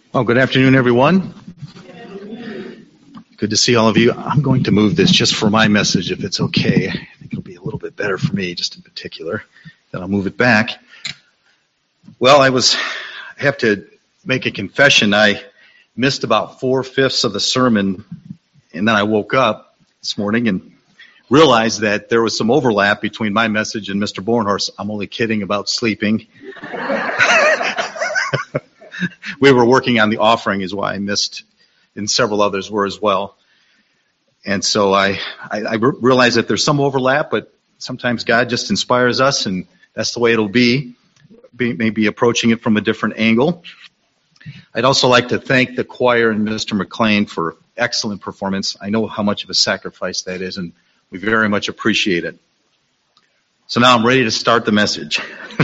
Well, good afternoon, everyone. Good to see all of you. I'm going to move this just for my message, if it's okay. I think it'll be a little bit better for me, just in particular. Then I'll move it back. Well, I have to make a confession. I missed about 4/5 of the sermon, and then I woke up this morning and realized that there was some overlap between my message and Mr. Bornhorst. I'm only kidding about sleeping. We were working on the offering is why I missed, and several others were as well. And so I realize that there's some overlap, but sometimes God just inspires us, and that's the way it'll be, maybe approaching it from a different angle. I'd also like to thank the choir and Mr. McLean for excellent performance. I know how much of a sacrifice that is, and we very much appreciate it. So now I'm ready to start the message.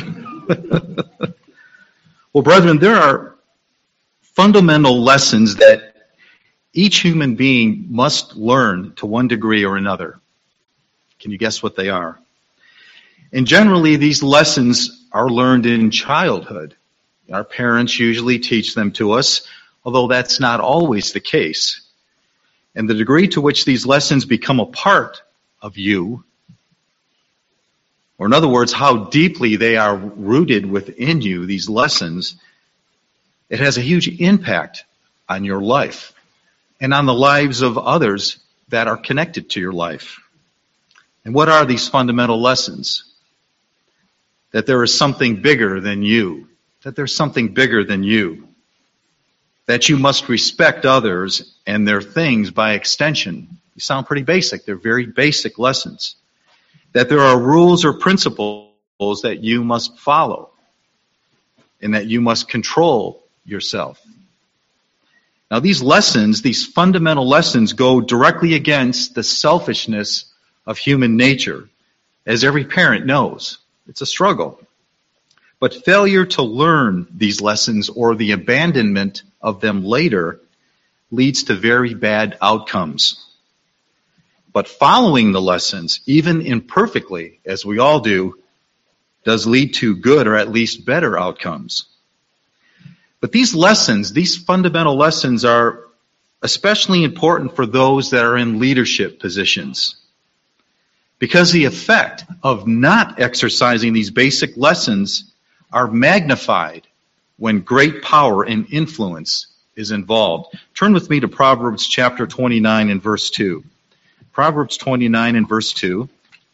Well, brethren, there are fundamental lessons that each human being must learn to one degree or another. Can you guess what they are? And generally, these lessons are learned in childhood. Our parents usually teach them to us, although that's not always the case. And the degree to which these lessons become a part of you, or in other words, how deeply they are rooted within you, these lessons, it has a huge impact on your life and on the lives of others that are connected to your life. And what are these fundamental lessons? That there is something bigger than you. That there's something bigger than you. That you must respect others and their things by extension. They sound pretty basic. They're very basic lessons. That there are rules or principles that you must follow. And that you must control yourself. Now these lessons, these fundamental lessons, go directly against the selfishness of human nature, as every parent knows. It's a struggle. But failure to learn these lessons or the abandonment of them later leads to very bad outcomes. But following the lessons, even imperfectly, as we all do, does lead to good or at least better outcomes. But these lessons, these fundamental lessons, are especially important for those that are in leadership positions. Because the effect of not exercising these basic lessons are magnified when great power and influence is involved. Turn with me to Proverbs chapter 29 and verse 2. Proverbs 29 and verse 2.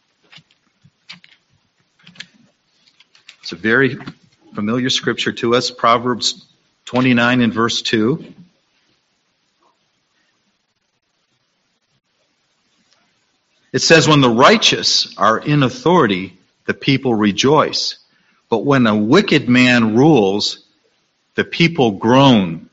It's a very familiar scripture to us. Proverbs 29 and verse 2. It says, when the righteous are in authority, the people rejoice. But when a wicked man rules, the people groan.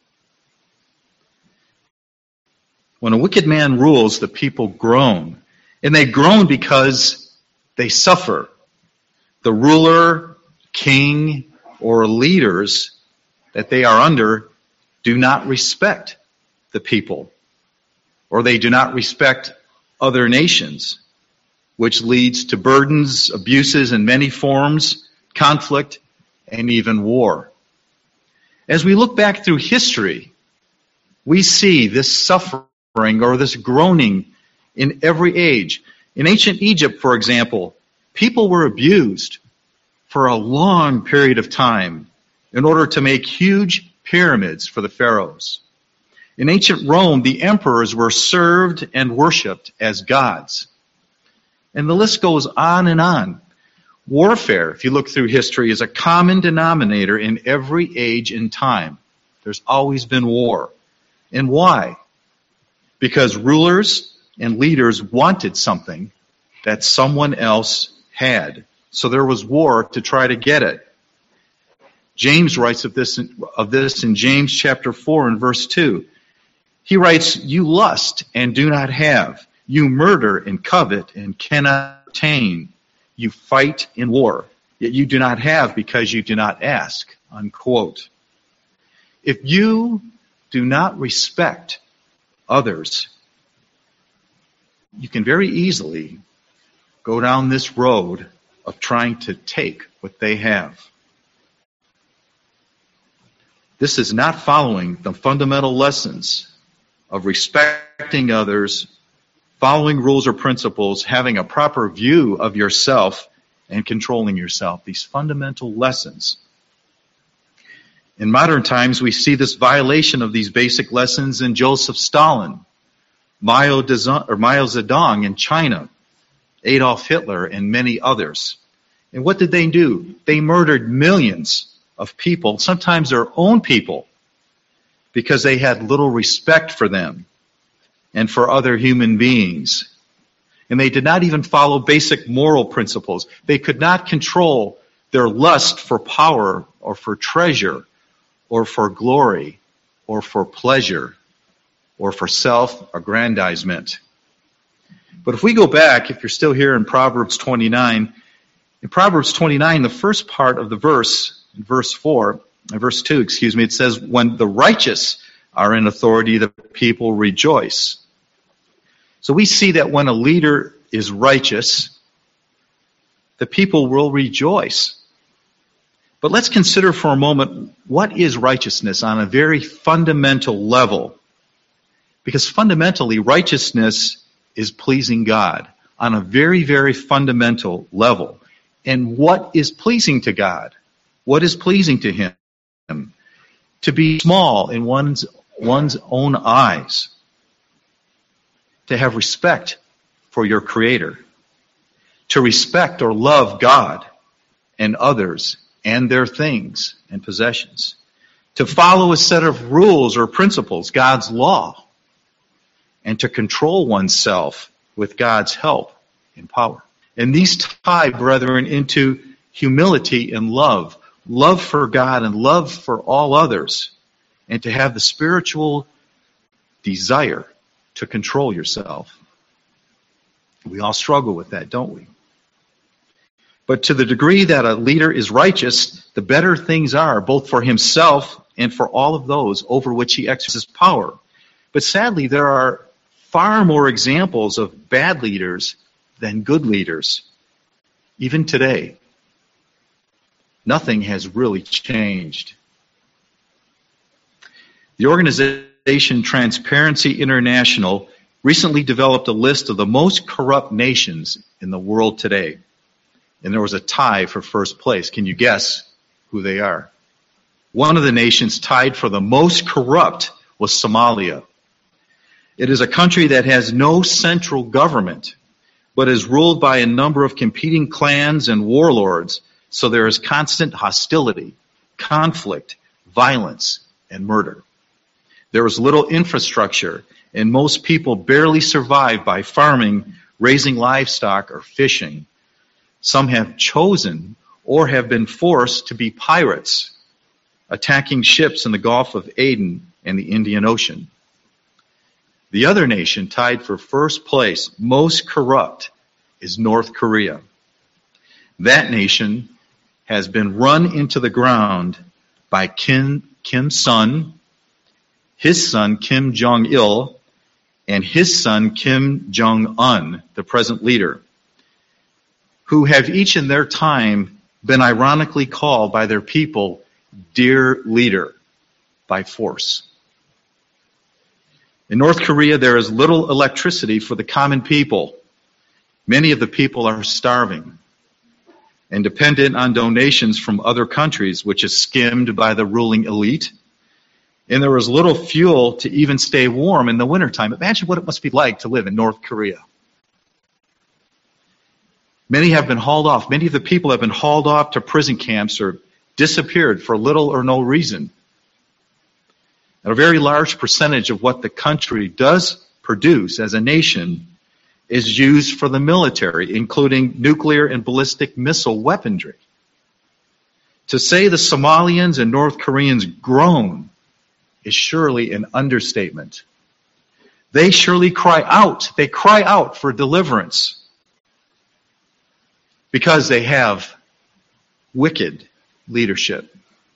When a wicked man rules, the people groan. And they groan because they suffer. The ruler, king, or leaders that they are under do not respect the people. Or they do not respect other nations, which leads to burdens, abuses in many forms, conflict, and even war. As we look back through history, we see this suffering or this groaning in every age. In ancient Egypt, for example, people were abused for a long period of time in order to make huge pyramids for the pharaohs. In ancient Rome, the emperors were served and worshipped as gods. And the list goes on and on. Warfare, if you look through history, is a common denominator in every age and time. There's always been war. And why? Because rulers and leaders wanted something that someone else had. So there was war to try to get it. James writes of this in James chapter 4 and verse 2. He writes, you lust and do not have. You murder and covet and cannot obtain. You fight in war, yet you do not have because you do not ask. Unquote. If you do not respect others, you can very easily go down this road of trying to take what they have. This is not following the fundamental lessons of respecting others, following rules or principles, having a proper view of yourself, and controlling yourself. These fundamental lessons. In modern times, we see this violation of these basic lessons in Joseph Stalin, Mao Zedong in China, Adolf Hitler, and many others. And what did they do? They murdered millions of people, sometimes their own people, because they had little respect for them and for other human beings. And they did not even follow basic moral principles. They could not control their lust for power or for treasure or for glory or for pleasure or for self-aggrandizement. But if we go back, if you're still here in Proverbs 29, in Proverbs 29, the first part of the verse, in verse 2, it says, when the righteous are in authority, the people rejoice. So we see that when a leader is righteous, the people will rejoice. But let's consider for a moment, what is righteousness on a very fundamental level? Because fundamentally, righteousness is pleasing God on a very, very fundamental level. And what is pleasing to God? What is pleasing to Him? To be small in one's own eyes. To have respect for your Creator. To respect or love God and others and their things and possessions. To follow a set of rules or principles, God's law. And to control oneself with God's help and power. And these tie, brethren, into humility and love. Love for God and love for all others. And to have the spiritual desire to control yourself. We all struggle with that, don't we? But to the degree that a leader is righteous, the better things are, both for himself and for all of those over which he exercises power. But sadly, there are far more examples of bad leaders than good leaders, even today. Nothing has really changed. The organization Transparency International recently developed a list of the most corrupt nations in the world today. And there was a tie for first place. Can you guess who they are? One of the nations tied for the most corrupt was Somalia. It is a country that has no central government, but is ruled by a number of competing clans and warlords, so there is constant hostility, conflict, violence, and murder. There is little infrastructure, and most people barely survive by farming, raising livestock, or fishing. Some have chosen or have been forced to be pirates, attacking ships in the Gulf of Aden and the Indian Ocean. The other nation tied for first place, most corrupt, is North Korea. That nation has been run into the ground by Kim's son, his son Kim Jong-il, and his son Kim Jong-un, the present leader, who have each in their time been ironically called by their people, dear leader, by force. In North Korea, there is little electricity for the common people. Many of the people are starving and dependent on donations from other countries, which is skimmed by the ruling elite. And there is little fuel to even stay warm in the wintertime. Imagine what it must be like to live in North Korea. Many have been hauled off. Many of the people have been hauled off to prison camps or disappeared for little or no reason. And a very large percentage of what the country does produce as a nation is used for the military, including nuclear and ballistic missile weaponry. To say the Somalians and North Koreans groan is surely an understatement. They surely cry out. They cry out for deliverance because they have wicked leadership.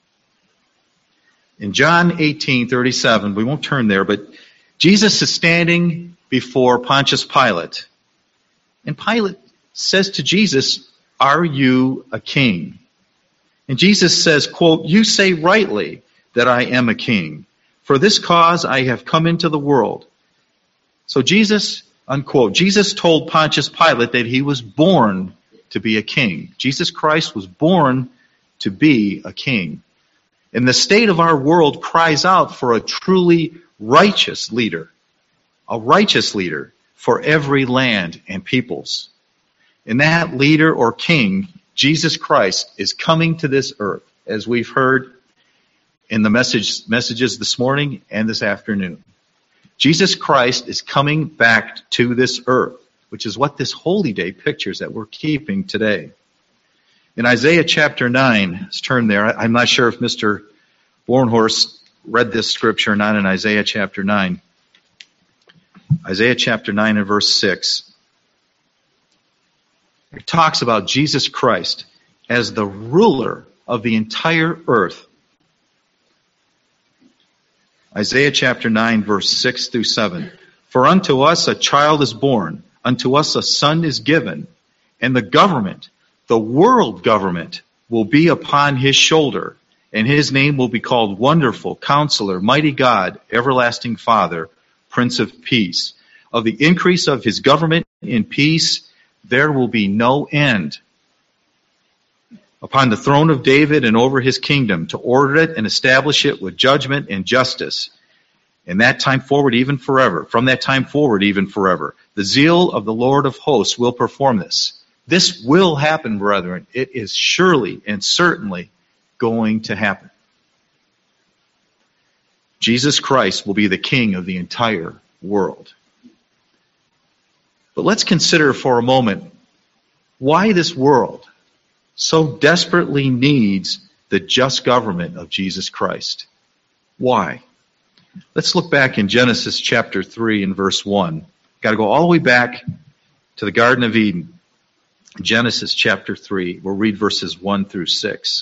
In John 18:37, we won't turn there, but Jesus is standing before Pontius Pilate. And Pilate says to Jesus, "Are you a king?" And Jesus says, quote, "You say rightly that I am a king. For this cause I have come into the world. So Jesus, unquote, Jesus told Pontius Pilate that he was born to be a king. Jesus Christ was born to be a king. And the state of our world cries out for a truly righteous leader. A righteous leader for every land and peoples. And that leader or king, Jesus Christ, is coming to this earth, as we've heard in the messages this morning and this afternoon. Jesus Christ is coming back to this earth, which is what this holy day pictures that we're keeping today. In Isaiah chapter 9, let's turn there. I'm not sure if Mr. Bornhorst read this scripture or not in Isaiah chapter 9. Isaiah chapter 9 and verse 6. It talks about Jesus Christ as the ruler of the entire earth. Isaiah chapter 9 verse 6 through 7. For unto us a child is born, unto us a son is given, and the government, the world government, will be upon his shoulder, and his name will be called Wonderful, Counselor, Mighty God, Everlasting Father, Prince of Peace. Of the increase of his government in peace, there will be no end. Upon the throne of David and over his kingdom, to order it and establish it with judgment and justice. And that time forward, even forever. From that time forward, even forever. The zeal of the Lord of hosts will perform this. This will happen, brethren. It is surely and certainly going to happen. Jesus Christ will be the king of the entire world. But let's consider for a moment why this world so desperately needs the just government of Jesus Christ. Why? Let's look back in Genesis chapter 3 and verse 1. Got to go all the way back to the Garden of Eden. Genesis chapter 3. We'll read verses 1 through 6.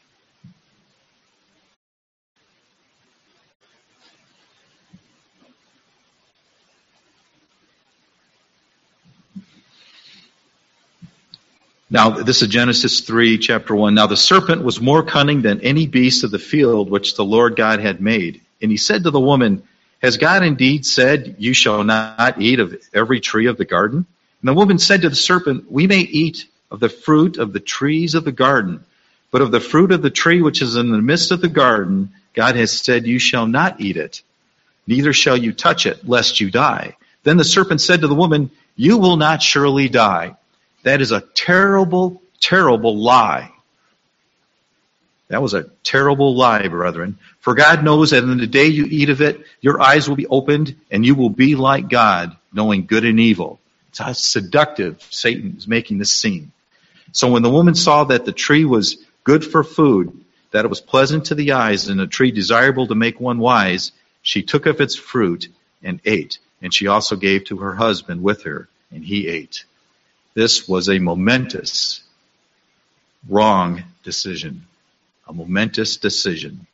Now, this is Genesis 3, chapter 1. Now the serpent was more cunning than any beast of the field which the Lord God had made. And he said to the woman, Has God indeed said, You shall not eat of every tree of the garden? And the woman said to the serpent, We may eat of the fruit of the trees of the garden, but of the fruit of the tree which is in the midst of the garden, God has said, You shall not eat it, neither shall you touch it, lest you die. Then the serpent said to the woman, You will not surely die. That is a terrible, terrible lie. That was a terrible lie, brethren. For God knows that in the day you eat of it, your eyes will be opened, and you will be like God, knowing good and evil. It's how seductive Satan is making this scene. So when the woman saw that the tree was good for food, that it was pleasant to the eyes, and a tree desirable to make one wise, she took of its fruit and ate. And she also gave to her husband with her, and he ate. This was a momentous, wrong decision. A momentous decision.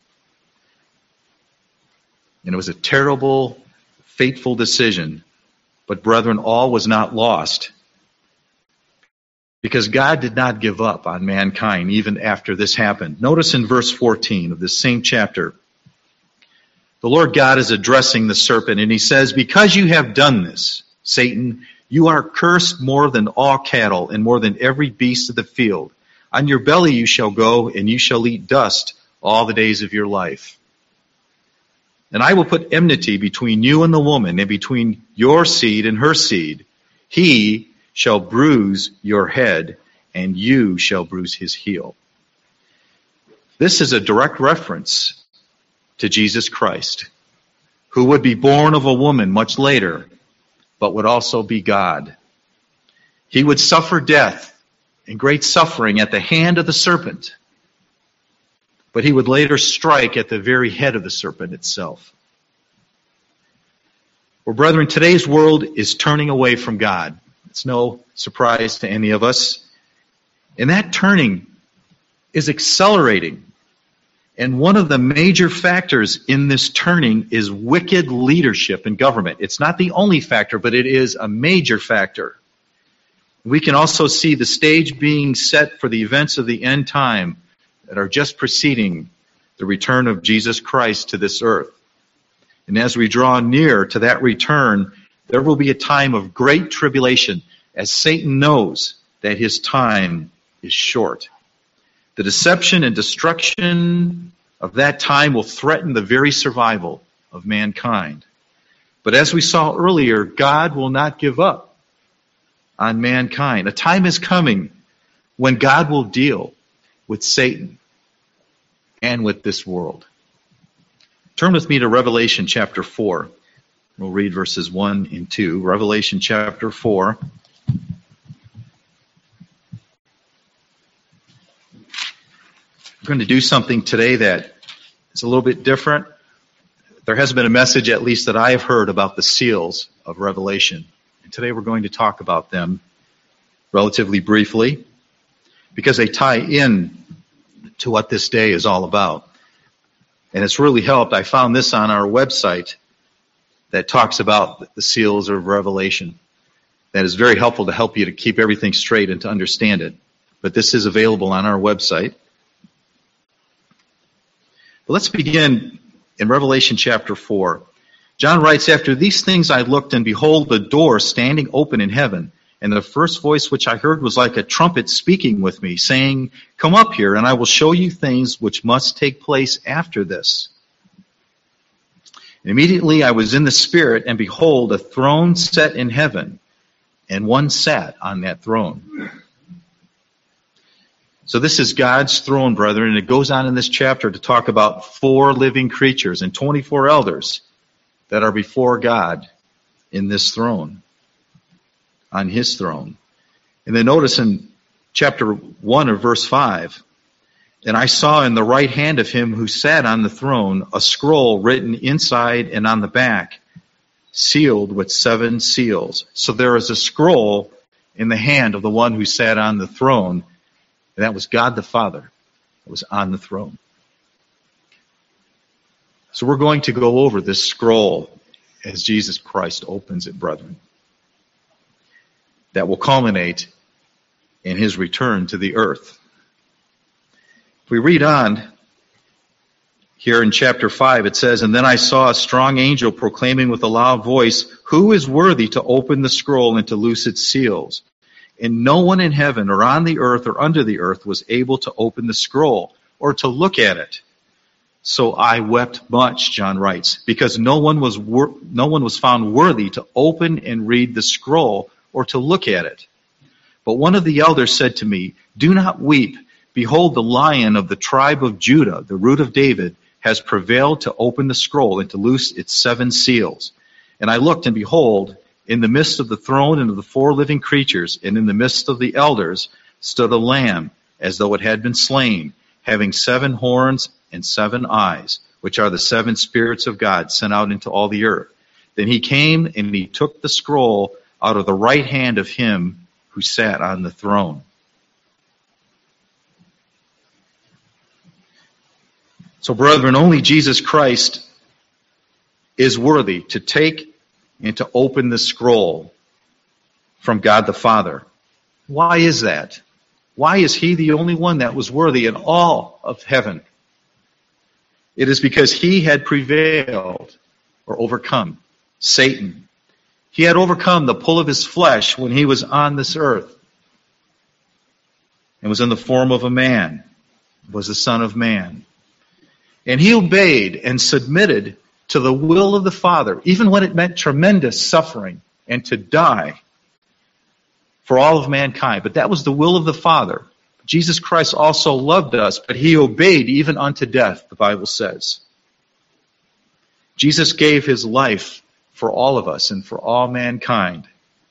And it was a terrible, fateful decision. But brethren, all was not lost. Because God did not give up on mankind even after this happened. Notice in verse 14 of this same chapter, the Lord God is addressing the serpent, and he says, Because you have done this, Satan, you are cursed more than all cattle and more than every beast of the field. On your belly you shall go, and you shall eat dust all the days of your life. And I will put enmity between you and the woman, and between your seed and her seed. He shall bruise your head, and you shall bruise his heel. This is a direct reference to Jesus Christ, who would be born of a woman much later, but would also be God. He would suffer death and great suffering at the hand of the serpent, but he would later strike at the very head of the serpent itself. Well, brethren, today's world is turning away from God. It's no surprise to any of us. And that turning is accelerating. And one of the major factors in this turning is wicked leadership in government. It's not the only factor, but it is a major factor. We can also see the stage being set for the events of the end time that are just preceding the return of Jesus Christ to this earth. And as we draw near to that return, there will be a time of great tribulation, as Satan knows that his time is short. The deception and destruction of that time will threaten the very survival of mankind. But as we saw earlier, God will not give up on mankind. A time is coming when God will deal with Satan and with this world. Turn with me to Revelation chapter 4. We'll read verses 1 and 2. Revelation chapter 4. We're going to do something today that is a little bit different. There has been a message, at least that I have heard, about the seals of Revelation. And today we're going to talk about them relatively briefly because they tie in to what this day is all about. And it's really helped. I found this on our website that talks about the seals of Revelation. That is very helpful to help you to keep everything straight and to understand it. But this is available on our website. But let's begin in Revelation chapter 4. John writes, "After these things I looked, and behold, a door standing open in heaven. And the first voice which I heard was like a trumpet speaking with me, saying, 'Come up here, and I will show you things which must take place after this.' And immediately I was in the Spirit, and behold, a throne set in heaven, and one sat on that throne." So this is God's throne, brethren, and it goes on in this chapter to talk about 4 living creatures and 24 elders that are before God in this throne, on his throne. And then notice in chapter 1 of verse 5, "And I saw in the right hand of him who sat on the throne a scroll written inside and on the back, sealed with 7 seals." So there is a scroll in the hand of the one who sat on the throne, and that was God the Father that was on the throne. So we're going to go over this scroll as Jesus Christ opens it, brethren. That will culminate in his return to the earth. If we read on, here in chapter 5, it says, "And then I saw a strong angel proclaiming with a loud voice, 'Who is worthy to open the scroll and to loose its seals?' And no one in heaven or on the earth or under the earth was able to open the scroll or to look at it. So I wept much," John writes, "because no one was found worthy to open and read the scroll or to look at it. But one of the elders said to me, 'Do not weep. Behold, the Lion of the tribe of Judah, the Root of David, has prevailed to open the scroll and to loose its 7 seals.' And I looked, and behold, in the midst of the throne and of the 4 living creatures, and in the midst of the elders, stood a lamb, as though it had been slain, having 7 horns and 7 eyes, which are the 7 spirits of God sent out into all the earth. Then he came, and he took the scroll out of the right hand of him who sat on the throne." So, brethren, only Jesus Christ is worthy to take and to open the scroll from God the Father. Why is that? Why is he the only one that was worthy in all of heaven? It is because he had prevailed or overcome Satan. He had overcome the pull of his flesh when he was on this earth and was in the form of a man, was the Son of Man. And he obeyed and submitted to the will of the Father, even when it meant tremendous suffering and to die for all of mankind. But that was the will of the Father. Jesus Christ also loved us, but he obeyed even unto death, the Bible says. Jesus gave his life for all of us and for all mankind.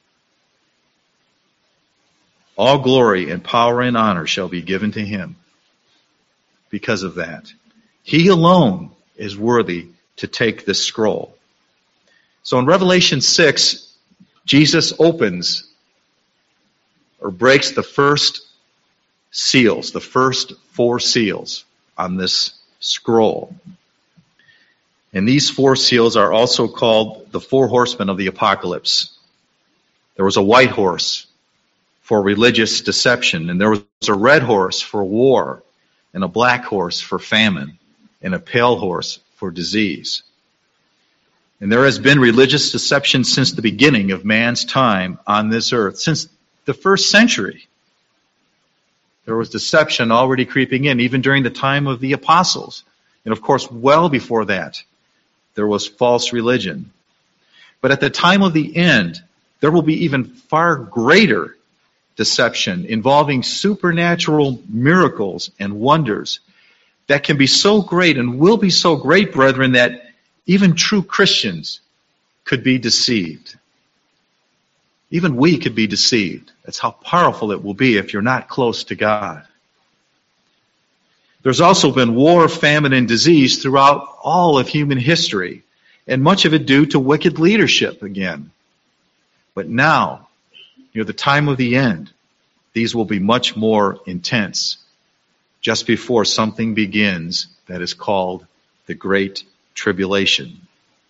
All glory and power and honor shall be given to him because of that. He alone is worthy to take this scroll. So in Revelation 6, Jesus opens or breaks the first seals, the first 4 seals on this scroll. And these 4 seals are also called the 4 horsemen of the apocalypse. There was a white horse for religious deception, and there was a red horse for war, and a black horse for famine. and a pale horse for disease. And there has been religious deception since the beginning of man's time on this earth, since the first century. There was deception already creeping in, even during the time of the apostles. And of course, well before that, there was false religion. But at the time of the end, there will be even far greater deception involving supernatural miracles and wonders that can be so great and will be so great, brethren, that even true Christians could be deceived. Even we could be deceived. That's how powerful it will be if you're not close to God. There's also been war, famine, and disease throughout all of human history, and much of it due to wicked leadership again. But now, near the time of the end, these will be much more intense, just before something begins that is called the Great Tribulation.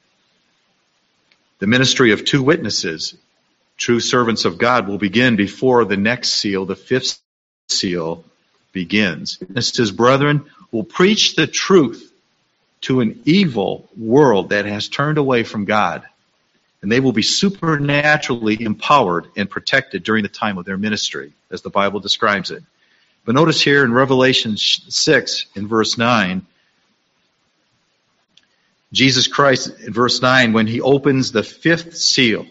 The ministry of two witnesses, true servants of God, will begin before the next seal, the fifth seal, begins. Witnesses, brethren, will preach the truth to an evil world that has turned away from God. And they will be supernaturally empowered and protected during the time of their ministry, as the Bible describes it. But notice here in Revelation 6, in verse 9, Jesus Christ, in verse 9, when he opens the fifth seal,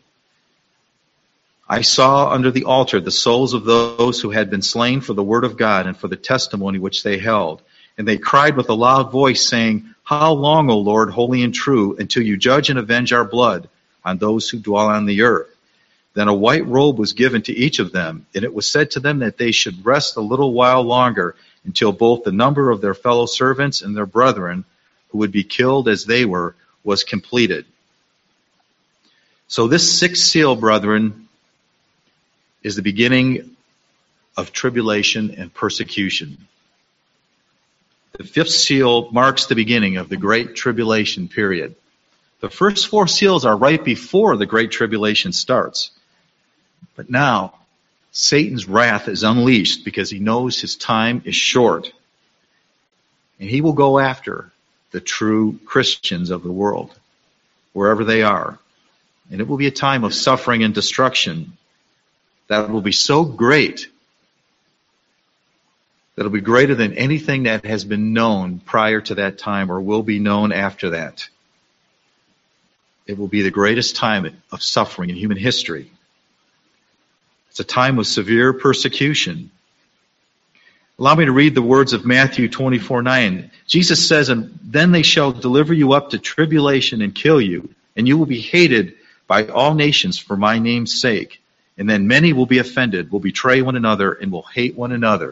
I saw under the altar the souls of those who had been slain for the word of God and for the testimony which they held. And they cried with a loud voice, saying, How long, O Lord, holy and true, until you judge and avenge our blood on those who dwell on the earth? Then a white robe was given to each of them, and it was said to them that they should rest a little while longer, until both the number of their fellow servants and their brethren, who would be killed as they were, was completed. So this sixth seal, brethren, is the beginning of tribulation and persecution. The fifth seal marks the beginning of the Great Tribulation period. The first four seals are right before the Great Tribulation starts. But now, Satan's wrath is unleashed because he knows his time is short. And he will go after the true Christians of the world, wherever they are. And it will be a time of suffering and destruction that will be so great that it will be greater than anything that has been known prior to that time or will be known after that. It will be the greatest time of suffering in human history. It's a time of severe persecution. Allow me to read the words of Matthew 24:9. Jesus says, And then they shall deliver you up to tribulation and kill you, and you will be hated by all nations for my name's sake. And then many will be offended, will betray one another, and will hate one another.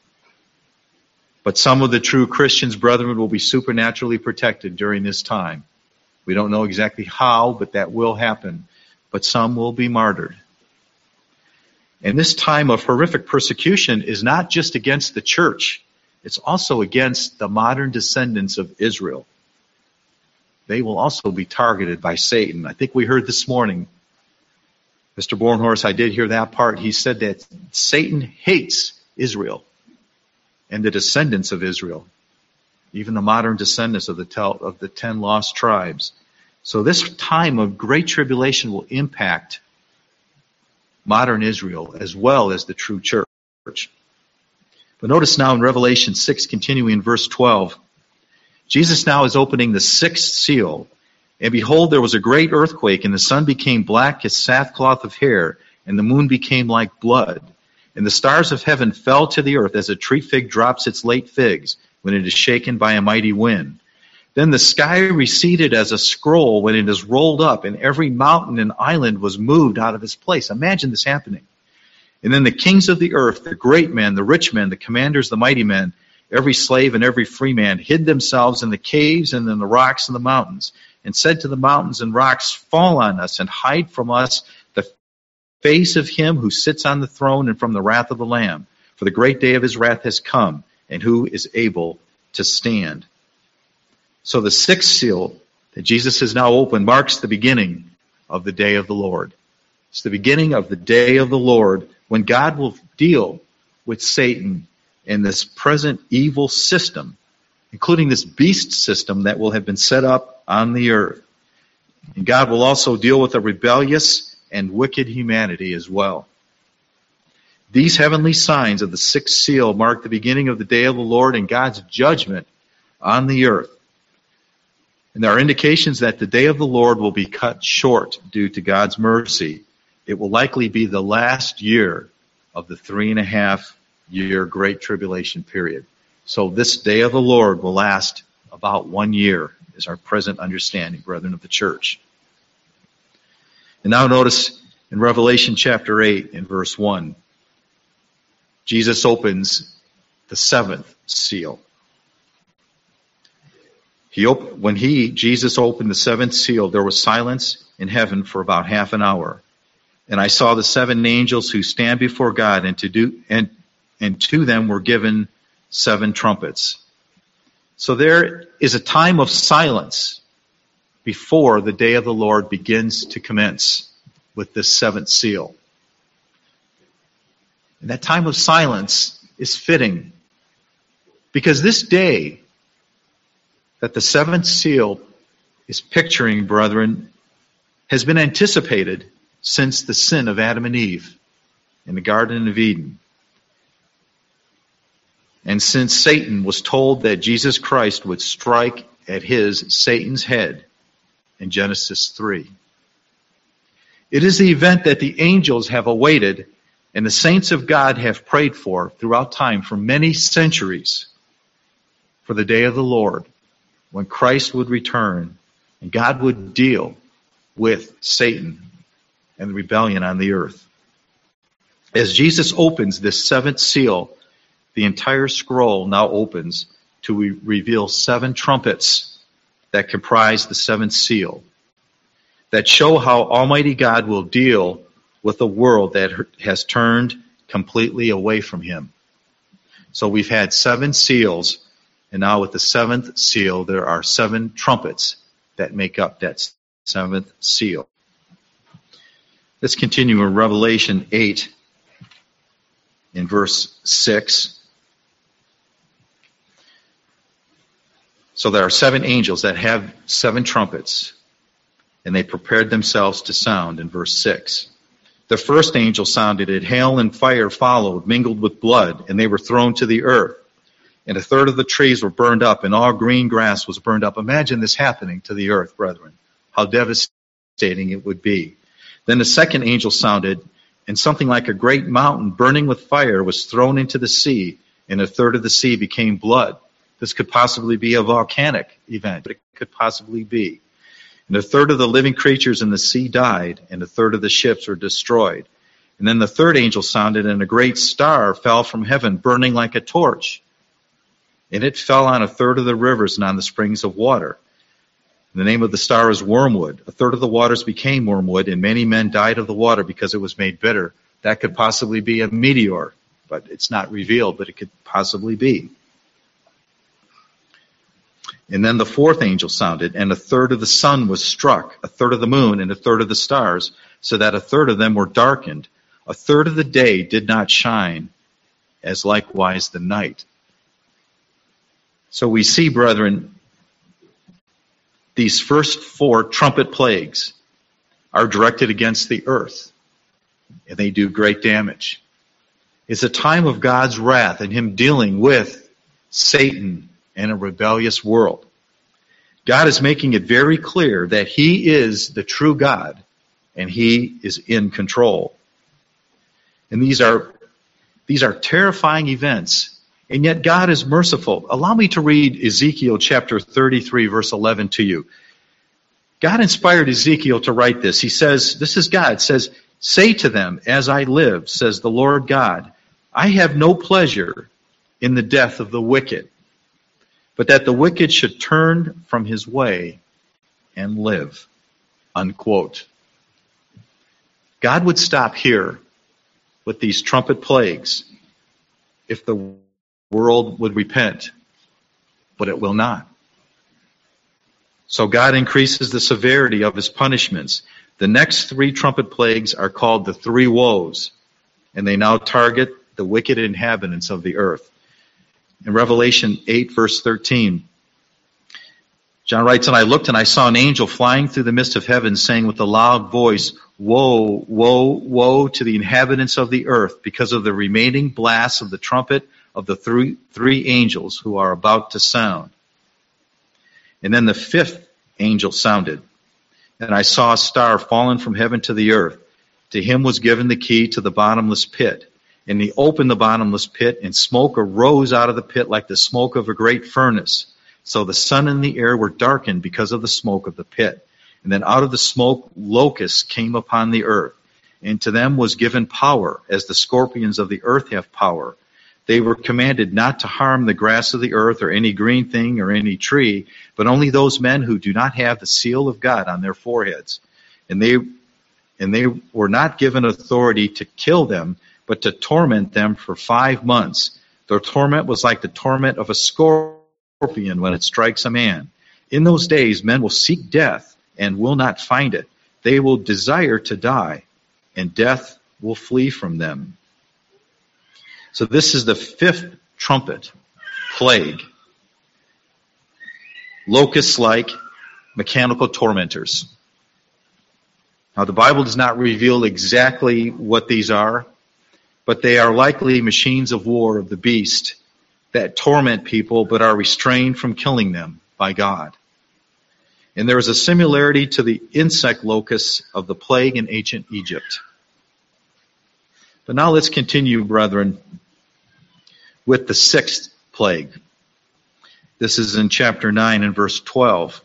But some of the true Christians, brethren, will be supernaturally protected during this time. We don't know exactly how, but that will happen. But some will be martyred. And this time of horrific persecution is not just against the church. It's also against the modern descendants of Israel. They will also be targeted by Satan. I think we heard this morning, Mr. Bornhorst, I did hear that part. He said that Satan hates Israel and the descendants of Israel, even the modern descendants of the 10 lost tribes. So this time of great tribulation will impact modern Israel as well as the true church. But notice now in Revelation 6, continuing in verse 12, Jesus now is opening the sixth seal. And behold, there was a great earthquake, and the sun became black as sackcloth of hair, and the moon became like blood. And the stars of heaven fell to the earth as a tree fig drops its late figs when it is shaken by a mighty wind. Then the sky receded as a scroll when it is rolled up, and every mountain and island was moved out of its place. Imagine this happening. And then the kings of the earth, the great men, the rich men, the commanders, the mighty men, every slave and every free man, hid themselves in the caves and in the rocks and the mountains, and said to the mountains and rocks, Fall on us and hide from us the face of him who sits on the throne and from the wrath of the Lamb. For the great day of his wrath has come, and who is able to stand? So the sixth seal that Jesus has now opened marks the beginning of the day of the Lord. It's the beginning of the day of the Lord when God will deal with Satan and this present evil system including this beast system that will have been set up on the earth. And God will also deal with a rebellious and wicked humanity as well. These heavenly signs of the sixth seal mark the beginning of the day of the Lord and God's judgment on the earth. And there are indications that the day of the Lord will be cut short due to God's mercy. It will likely be the last year of the 3.5-year Great Tribulation period. So this day of the Lord will last about 1 year, is our present understanding, brethren of the church. And now notice in Revelation chapter 8 in verse 1, Jesus opens the seventh seal. When Jesus opened the seventh seal, there was silence in heaven for about half an hour. And I saw the seven angels who stand before God, and to them were given 7 trumpets. So there is a time of silence before the day of the Lord begins to commence with this seventh seal. And that time of silence is fitting, because this day that the seventh seal is picturing, brethren, has been anticipated since the sin of Adam and Eve in the Garden of Eden. And since Satan was told that Jesus Christ would strike at Satan's head in Genesis 3. It is the event that the angels have awaited and the saints of God have prayed for throughout time for many centuries, for the day of the Lord, when Christ would return and God would deal with Satan and the rebellion on the earth. As Jesus opens this seventh seal, the entire scroll now opens to reveal 7 trumpets that comprise the seventh seal, that show how Almighty God will deal with a world that has turned completely away from Him. So we've had 7 seals, and now with the 7th seal, there are 7 trumpets that make up that 7th seal. Let's continue in Revelation 8 in verse 6. So there are 7 angels that have 7 trumpets, and they prepared themselves to sound in verse 6. The first angel sounded it, hail and fire followed, mingled with blood, and they were thrown to the earth. And 1/3 of the trees were burned up, and all green grass was burned up. Imagine this happening to the earth, brethren. How devastating it would be. Then the second angel sounded, and something like a great mountain burning with fire was thrown into the sea, and 1/3 of the sea became blood. This could possibly be a volcanic event, but it could possibly be. And 1/3 of the living creatures in the sea died, and 1/3 of the ships were destroyed. And then the third angel sounded, and a great star fell from heaven, burning like a torch. And it fell on 1/3 of the rivers and on the springs of water. And the name of the star is Wormwood. 1/3 of the waters became wormwood, and many men died of the water because it was made bitter. That could possibly be a meteor, but it's not revealed, but it could possibly be. And then the fourth angel sounded, and 1/3 of the sun was struck, 1/3 of the moon, and 1/3 of the stars, so that 1/3 of them were darkened. 1/3 of the day did not shine, as likewise the night. So we see, brethren, these first 4 trumpet plagues are directed against the earth, and they do great damage. It's a time of God's wrath and Him dealing with Satan and a rebellious world. God is making it very clear that He is the true God and He is in control. And these are terrifying events, and yet God is merciful. Allow me to read Ezekiel chapter 33, verse 11 to you. God inspired Ezekiel to write this. He says, this is God, says, "Say to them, as I live, says the Lord God, I have no pleasure in the death of the wicked, but that the wicked should turn from his way and live." Unquote. God would stop here with these trumpet plagues if the world would repent, but it will not. So God increases the severity of His punishments. The next 3 trumpet plagues are called the 3 woes, and they now target the wicked inhabitants of the earth. In Revelation 8, verse 13, John writes, "And I looked and I saw an angel flying through the midst of heaven, saying with a loud voice, Woe, woe, woe to the inhabitants of the earth, because of the remaining blasts of the trumpet of the three angels who are about to sound." And then the fifth angel sounded, and I saw a star fallen from heaven to the earth. To him was given the key to the bottomless pit. And he opened the bottomless pit, and smoke arose out of the pit like the smoke of a great furnace. So the sun and the air were darkened because of the smoke of the pit. And then out of the smoke locusts came upon the earth. And to them was given power, as the scorpions of the earth have power. They were commanded not to harm the grass of the earth or any green thing or any tree, but only those men who do not have the seal of God on their foreheads. And they were not given authority to kill them, but to torment them for 5 months. Their torment was like the torment of a scorpion when it strikes a man. In those days, men will seek death and will not find it. They will desire to die, and death will flee from them. So this is the fifth trumpet plague. Locust-like mechanical tormentors. Now, the Bible does not reveal exactly what these are, but they are likely machines of war of the beast that torment people but are restrained from killing them by God. And there is a similarity to the insect locusts of the plague in ancient Egypt. But now let's continue, brethren, with the sixth plague. This is in chapter 9 and verse 12.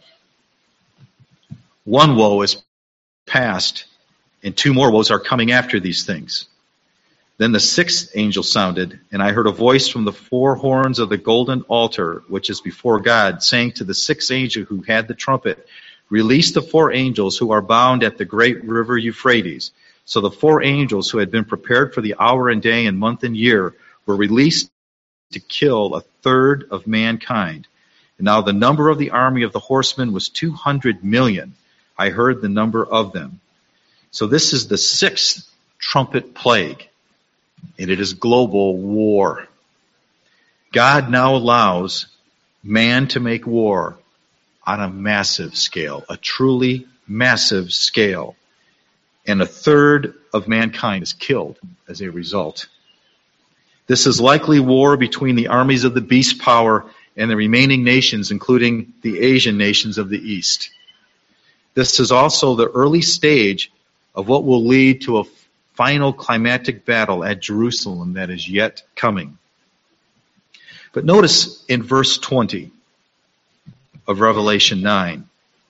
One woe is past, and 2 more woes are coming after these things. Then the sixth angel sounded, and I heard a voice from the 4 horns of the golden altar, which is before God, saying to the sixth angel who had the trumpet, "Release the 4 angels who are bound at the great river Euphrates." So the 4 angels who had been prepared for the hour and day and month and year were released to kill 1/3 of mankind. And now the number of the army of the horsemen was 200 million. I heard the number of them. So this is the 6th trumpet plague, and it is global war. God now allows man to make war on a massive scale, a truly massive scale. And 1/3 of mankind is killed as a result. This is likely war between the armies of the beast power and the remaining nations, including the Asian nations of the East. This is also the early stage of what will lead to a final climactic battle at Jerusalem that is yet coming. But notice in verse 20 of Revelation 9,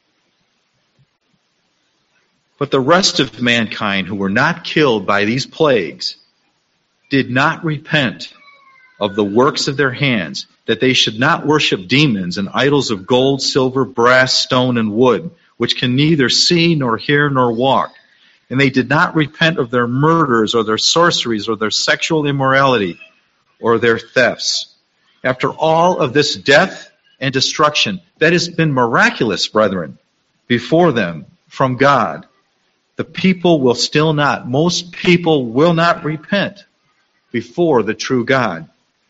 "But the rest of mankind who were not killed by these plagues did not repent of the works of their hands, that they should not worship demons and idols of gold, silver, brass, stone, and wood, which can neither see nor hear nor walk. And they did not repent of their murders or their sorceries or their sexual immorality or their thefts." After all of this death and destruction that has been miraculous, brethren, before them from God, the people will still not, most people will not repent before the true God.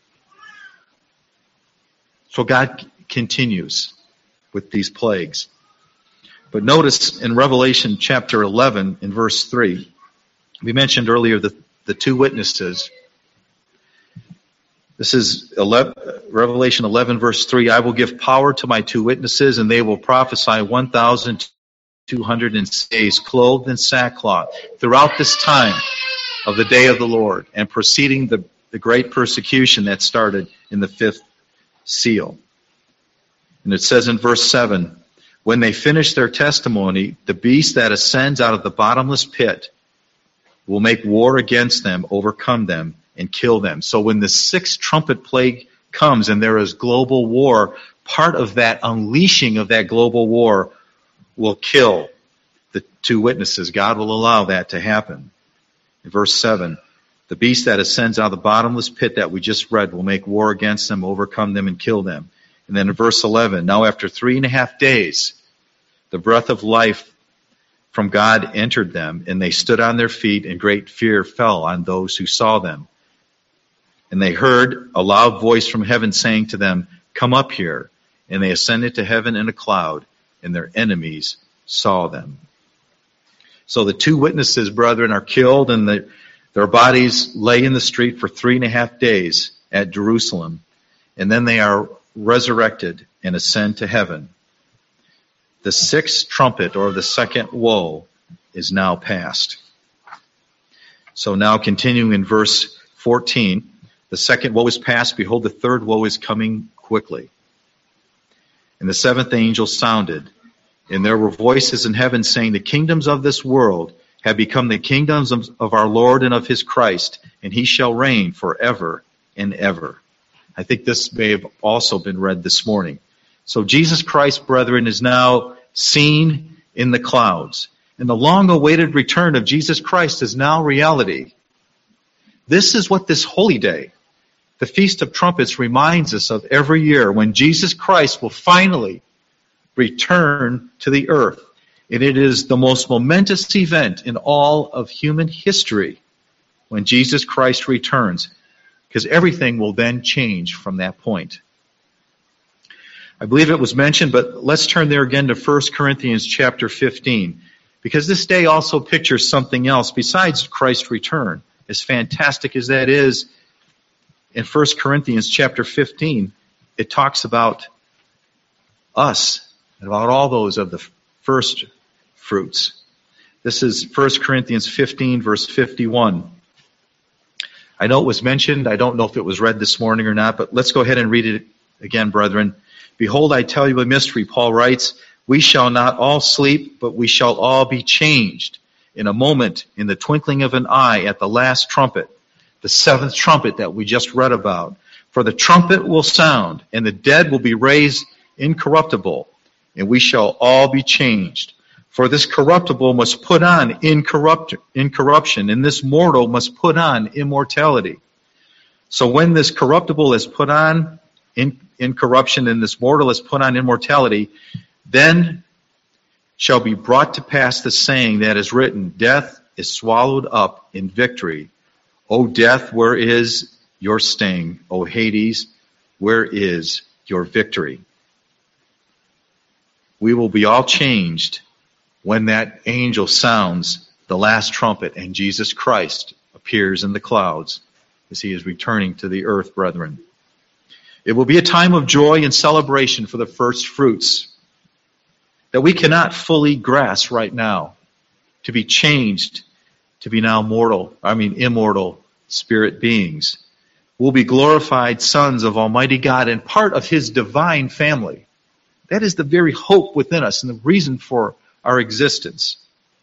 So God continues with these plagues. But notice in Revelation chapter 11 in verse 3, we mentioned earlier the 2 witnesses. This is Revelation 11 verse 3, "I will give power to my 2 witnesses, and they will prophesy 1,200 days, clothed in sackcloth, throughout this time of the day of the Lord, and preceding the great persecution that started in the 5th seal." And it says in verse 7, "When they finish their testimony, the beast that ascends out of the bottomless pit will make war against them, overcome them, and kill them." So when the 6th trumpet plague comes and there is global war, part of that unleashing of that global war will kill the 2 witnesses. God will allow that to happen. In verse 7, "The beast that ascends out of the bottomless pit that we just read will make war against them, overcome them, and kill them." And then in verse 11, "Now after 3.5 days, the breath of life from God entered them, and they stood on their feet, and great fear fell on those who saw them. And they heard a loud voice from heaven saying to them, "Come up here." And they ascended to heaven in a cloud, and their enemies saw them. So the two witnesses, brethren, are killed, and their bodies lay in the street for 3.5 days at Jerusalem. And then they are resurrected and ascend to heaven. The sixth trumpet, or the second woe, is now past. So now continuing in verse 14, the second woe is past. Behold, the third woe is coming quickly. And the seventh angel sounded, and there were voices in heaven saying, "The kingdoms of this world have become the kingdoms of our Lord and of his Christ, and he shall reign forever and ever." I think this may have also been read this morning. So Jesus Christ, brethren, is now seen in the clouds. And the long-awaited return of Jesus Christ is now reality. This is what this holy day, the Feast of Trumpets, reminds us of every year, when Jesus Christ will finally return to the earth. And it is the most momentous event in all of human history when Jesus Christ returns, because everything will then change from that point. I believe it was mentioned, but let's turn there again to 1 Corinthians chapter 15, because this day also pictures something else besides Christ's return. As fantastic as that is, in 1 Corinthians chapter 15, it talks about us and about all those of the first fruits. This is 1 Corinthians 15, verse 51. I know it was mentioned. I don't know if it was read this morning or not, but let's go ahead and read it again, brethren. "Behold, I tell you a mystery," Paul writes. "We shall not all sleep, but we shall all be changed in a moment, in the twinkling of an eye, at the last trumpet," the seventh trumpet that we just read about. "For the trumpet will sound, and the dead will be raised incorruptible, and we shall all be changed. For this corruptible must put on incorruption, and this mortal must put on immortality. So when this corruptible is put on incorruption, and this mortal is put on immortality, then shall be brought to pass the saying that is written, Death is swallowed up in victory. O death, where is your sting? O Hades, where is your victory?" We will be all changed when that angel sounds the last trumpet and Jesus Christ appears in the clouds as he is returning to the earth, brethren. It will be a time of joy and celebration for the first fruits that we cannot fully grasp right now, to be changed, to be now immortal spirit beings. We'll be glorified sons of Almighty God and part of his divine family. That is the very hope within us and the reason for our existence.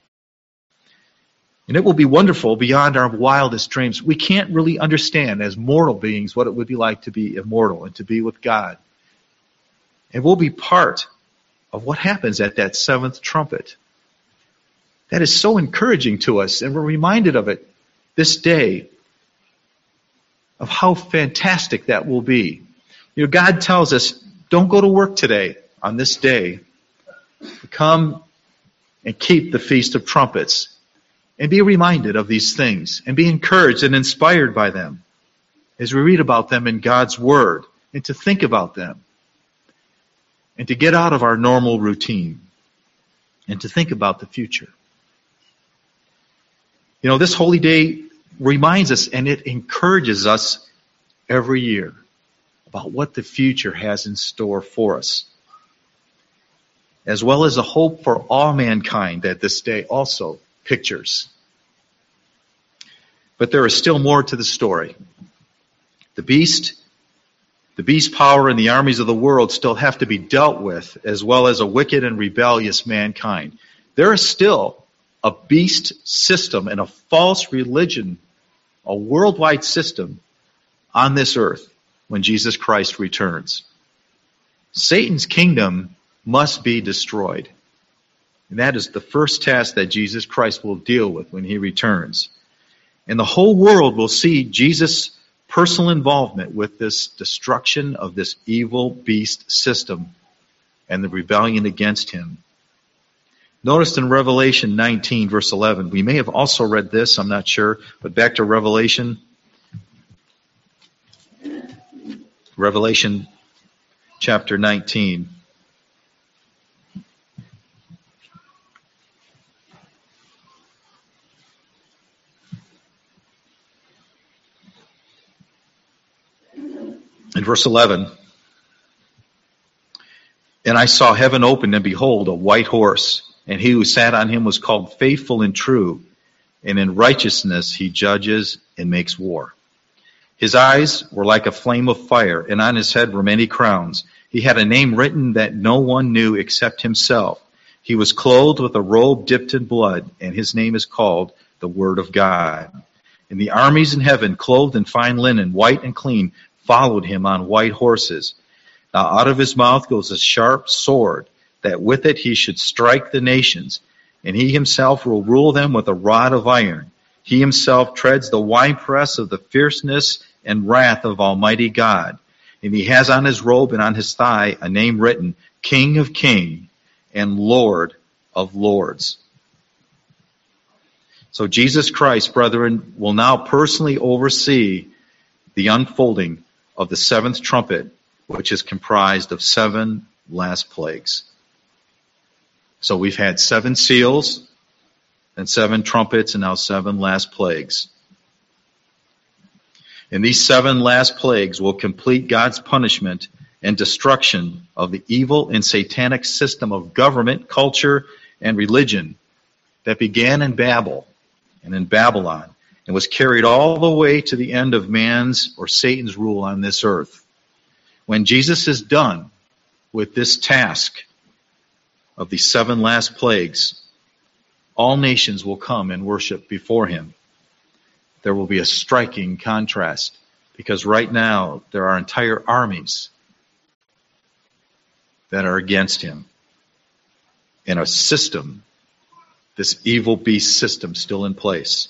And it will be wonderful beyond our wildest dreams. We can't really understand as mortal beings what it would be like to be immortal and to be with God. And we'll be part of what happens at that seventh trumpet. That is so encouraging to us, and we're reminded of it this day, of how fantastic that will be. You know, God tells us, don't go to work today on this day. Come and keep the Feast of Trumpets and be reminded of these things and be encouraged and inspired by them as we read about them in God's Word, and to think about them and to get out of our normal routine and to think about the future. You know, this holy day reminds us and it encourages us every year about what the future has in store for us, as well as a hope for all mankind that this day also pictures. But there is still more to the story. The beast power, and the armies of the world still have to be dealt with, as well as a wicked and rebellious mankind. There is still a beast system and a false religion, a worldwide system on this earth when Jesus Christ returns. Satan's kingdom must be destroyed. And that is the first task that Jesus Christ will deal with when he returns. And the whole world will see Jesus' personal involvement with this destruction of this evil beast system and the rebellion against him. Notice in Revelation 19, verse 11, we may have also read this, I'm not sure, but back to Revelation. Revelation chapter 19. In verse 11, and I saw heaven opened, and behold, a white horse, and he who sat on him was called Faithful and True, and in righteousness he judges and makes war. His eyes were like a flame of fire, and on his head were many crowns. He had a name written that no one knew except himself. He was clothed with a robe dipped in blood, and his name is called the Word of God. And the armies in heaven, clothed in fine linen, white and clean, followed him on white horses. Now out of his mouth goes a sharp sword, that with it he should strike the nations, and he himself will rule them with a rod of iron. He himself treads the winepress of the fierceness and wrath of Almighty God. And he has on his robe and on his thigh a name written, King of Kings and Lord of Lords. So Jesus Christ, brethren, will now personally oversee the unfolding of the seventh trumpet, which is comprised of 7 last plagues. So we've had 7 seals, and 7 trumpets, and now 7 last plagues. And these 7 last plagues will complete God's punishment and destruction of the evil and satanic system of government, culture, and religion that began in Babel and in Babylon and was carried all the way to the end of man's or Satan's rule on this earth. When Jesus is done with this task of the 7 last plagues, all nations will come and worship before him. There will be a striking contrast, because right now there are entire armies that are against him. And a system, this evil beast system, still in place.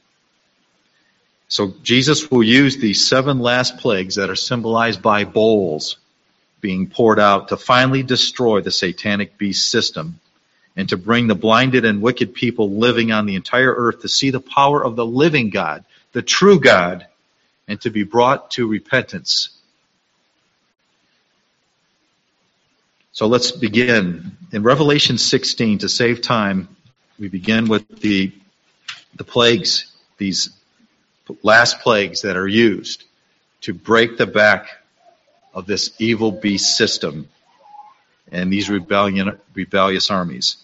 So Jesus will use these 7 last plagues that are symbolized by bowls being poured out to finally destroy the satanic beast system and to bring the blinded and wicked people living on the entire earth to see the power of the living God, the true God, and to be brought to repentance. So let's begin. In Revelation 16, to save time, we begin with the plagues, these last plagues that are used to break the back of this evil beast system and these rebellious armies.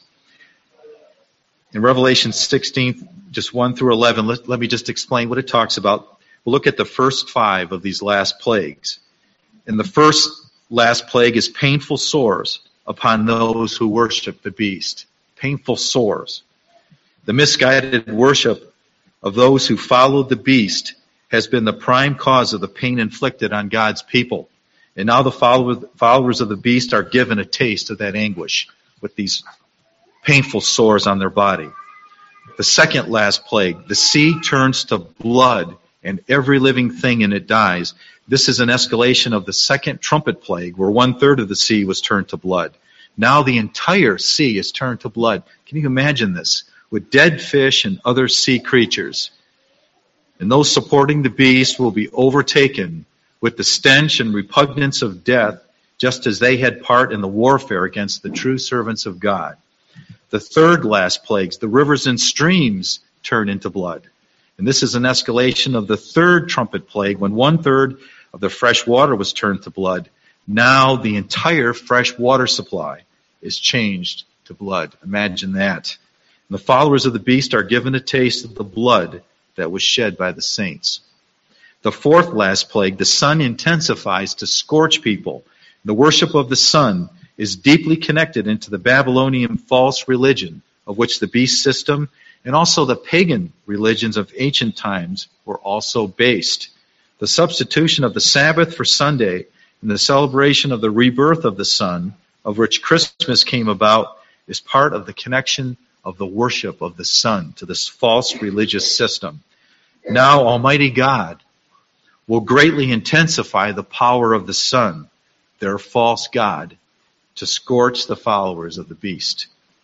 In Revelation 16, just 1 through 11, let me just explain what it talks about. We'll look at the first 5 of these last plagues. And the first last plague is painful sores upon those who worship the beast. Painful sores. The misguided worship of those who followed the beast has been the prime cause of the pain inflicted on God's people. And now the followers of the beast are given a taste of that anguish with these painful sores on their body. The second last plague, the sea turns to blood and every living thing in it dies. This is an escalation of the second trumpet plague, where 1/3 of the sea was turned to blood. Now the entire sea is turned to blood. Can you imagine this? With dead fish and other sea creatures. And those supporting the beast will be overtaken with the stench and repugnance of death, just as they had part in the warfare against the true servants of God. The third last plagues, the rivers and streams turn into blood. And this is an escalation of the third trumpet plague, when 1/3 of the fresh water was turned to blood. Now the entire fresh water supply is changed to blood. Imagine that. And the followers of the beast are given a taste of the blood that was shed by the saints. The fourth last plague, the sun intensifies to scorch people. The worship of the sun is deeply connected into the Babylonian false religion, of which the beast system and also the pagan religions of ancient times were also based. The substitution of the Sabbath for Sunday and the celebration of the rebirth of the sun, of which Christmas came about, is part of the connection of the worship of the sun to this false religious system. Now Almighty God will greatly intensify the power of the sun, their false god, to scorch the followers of the beast.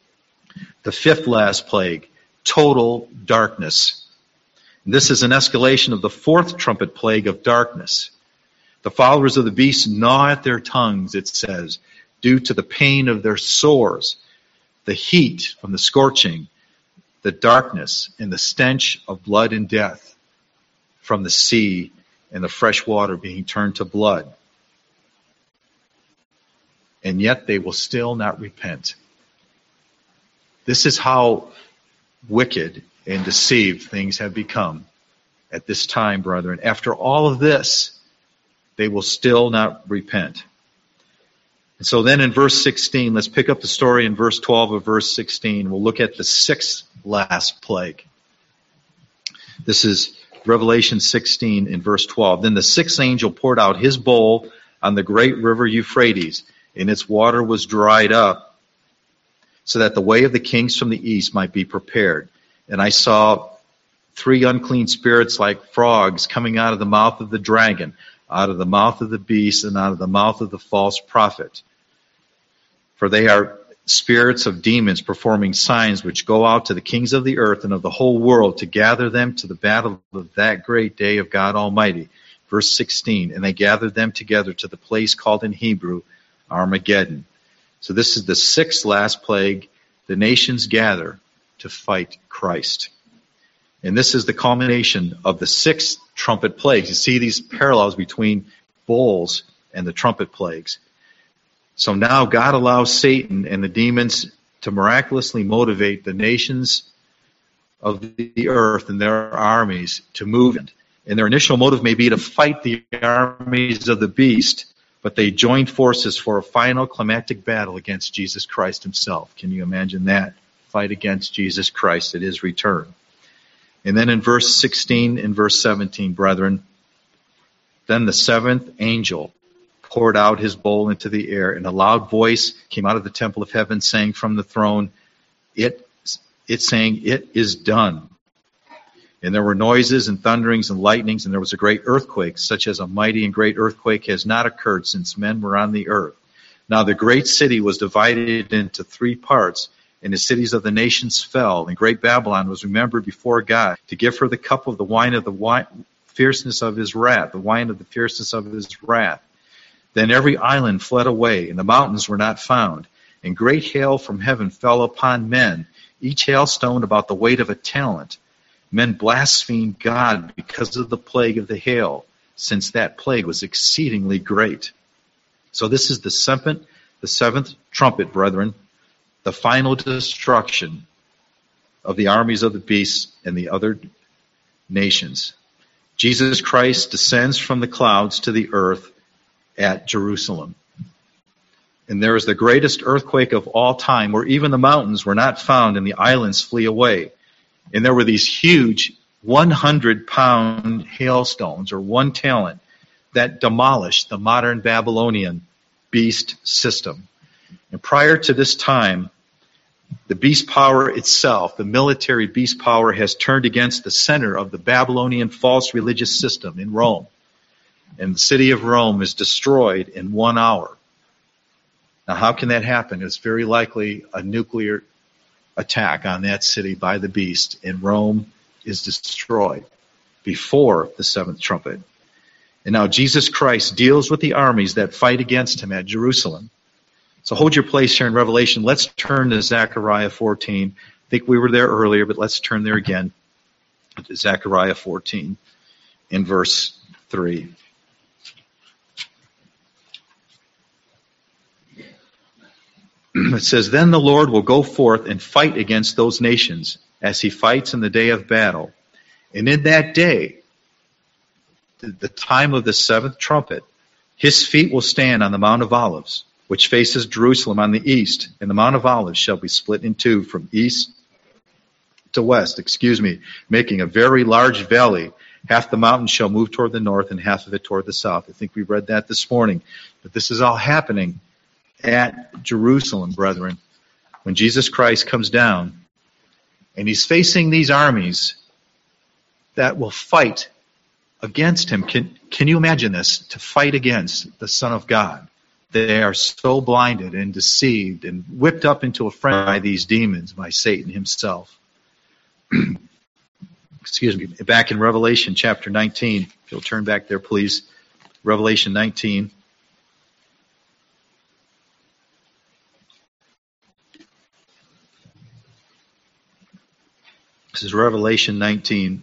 The fifth last plague, total darkness. And this is an escalation of the fourth trumpet plague of darkness. The followers of the beast gnaw at their tongues, it says, due to the pain of their sores, the heat from the scorching, the darkness, and the stench of blood and death from the sea and the fresh water being turned to blood. And yet they will still not repent. This is how wicked and deceived things have become at this time, brethren. After all of this, they will still not repent. And so then in verse 16, let's pick up the story in verse 12 of verse 16. We'll look at the sixth last plague. This is Revelation 16 in verse 12. Then the sixth angel poured out his bowl on the great river Euphrates, and its water was dried up, so that the way of the kings from the east might be prepared. And I saw 3 unclean spirits like frogs coming out of the mouth of the dragon, out of the mouth of the beast, and out of the mouth of the false prophet. For they are spirits of demons performing signs which go out to the kings of the earth and of the whole world to gather them to the battle of that great day of God Almighty. Verse 16, and they gathered them together to the place called in Hebrew Armageddon. So this is the sixth last plague. The nations gather to fight Christ. And this is the culmination of the sixth trumpet plagues. You see these parallels between bowls and the trumpet plagues. So now God allows Satan and the demons to miraculously motivate the nations of the earth and their armies to move. And their initial motive may be to fight the armies of the beast, but they join forces for a final climactic battle against Jesus Christ himself. Can you imagine that? Fight against Jesus Christ at his return. And then in verse 16 and verse 17, brethren, then the seventh angel poured out his bowl into the air, and a loud voice came out of the temple of heaven, saying from the throne, it saying, it is done. And there were noises and thunderings and lightnings, and there was a great earthquake, such as a mighty and great earthquake has not occurred since men were on the earth. Now the great city was divided into 3 parts, and the cities of the nations fell, and great Babylon was remembered before God to give her the cup of the wine of the fierceness of his wrath, the wine of the fierceness of his wrath. Then every island fled away, and the mountains were not found. And great hail from heaven fell upon men, each hailstone about the weight of a talent. Men blasphemed God because of the plague of the hail, since that plague was exceedingly great. So this is the seventh trumpet, brethren, the final destruction of the armies of the beast and the other nations. Jesus Christ descends from the clouds to the earth at Jerusalem. And there is the greatest earthquake of all time, where even the mountains were not found and the islands flee away. And there were these huge 100-pound hailstones, or 1 talent, that demolished the modern Babylonian beast system. And prior to this time, the beast power itself, the military beast power, has turned against the center of the Babylonian false religious system in Rome. And the city of Rome is destroyed in 1 hour. Now, how can that happen? It's very likely a nuclear attack on that city by the beast, and Rome is destroyed before the seventh trumpet. And now Jesus Christ deals with the armies that fight against him at Jerusalem. So hold your place here in Revelation. Let's turn to Zechariah 14. I think we were there earlier, but let's turn there again to Zechariah 14 in verse 3. It says, then the Lord will go forth and fight against those nations as he fights in the day of battle. And in that day, the time of the seventh trumpet, his feet will stand on the Mount of Olives, which faces Jerusalem on the east. And the Mount of Olives shall be split in 2 from east to west, making a very large valley. Half the mountain shall move toward the north and half of it toward the south. I think we read that this morning. But this is all happening at Jerusalem, brethren, when Jesus Christ comes down, and he's facing these armies that will fight against him. Can you imagine this? To fight against the Son of God. They are so blinded and deceived and whipped up into a frenzy by these demons, by Satan himself. Back in Revelation chapter 19, if you'll turn back there, please. Revelation 19. This is Revelation 19.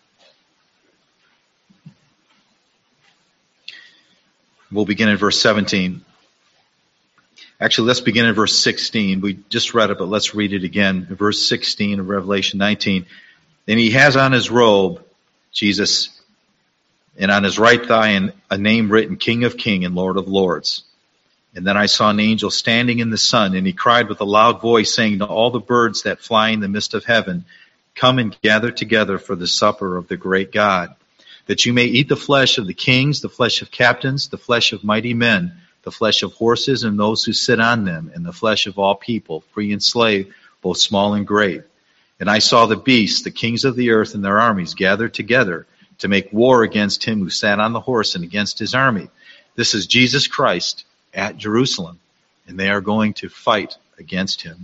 We'll begin in verse 17. Actually, let's begin in verse 16. We just read it, but let's read it again. In verse 16 of Revelation 19. And he has on his robe, Jesus, and on his right thigh a name written, King of Kings and Lord of Lords. And then I saw an angel standing in the sun, and he cried with a loud voice, saying to all the birds that fly in the midst of heaven, come and gather together for the supper of the great God, that you may eat the flesh of the kings, the flesh of captains, the flesh of mighty men, the flesh of horses and those who sit on them, and the flesh of all people, free and slave, both small and great. And I saw the beasts, the kings of the earth and their armies, gathered together to make war against him who sat on the horse and against his army. This is Jesus Christ at Jerusalem, and they are going to fight against him.